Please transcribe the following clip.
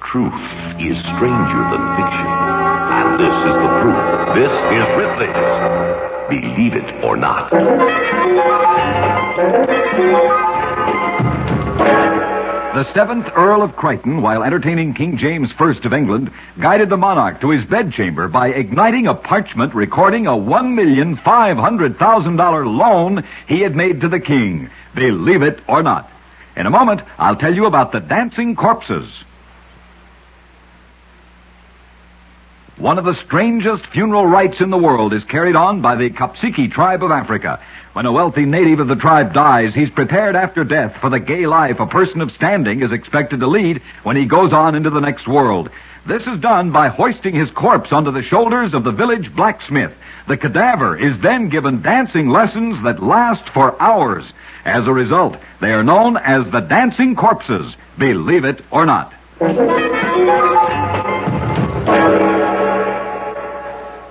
Truth is stranger than fiction. And this is the proof. This is Ripley's Believe It or Not. The 7th Earl of Crichton, while entertaining King James I of England, guided the monarch to his bedchamber by igniting a parchment recording a $1,500,000 loan he had made to the king. Believe it or not. In a moment, I'll tell you about the dancing corpses. One of the strangest funeral rites in the world is carried on by the Kapsiki tribe of Africa. When a wealthy native of the tribe dies, he's prepared after death for the gay life a person of standing is expected to lead when he goes on into the next world. This is done by hoisting his corpse onto the shoulders of the village blacksmith. The cadaver is then given dancing lessons that last for hours. As a result, they are known as the dancing corpses. Believe it or not.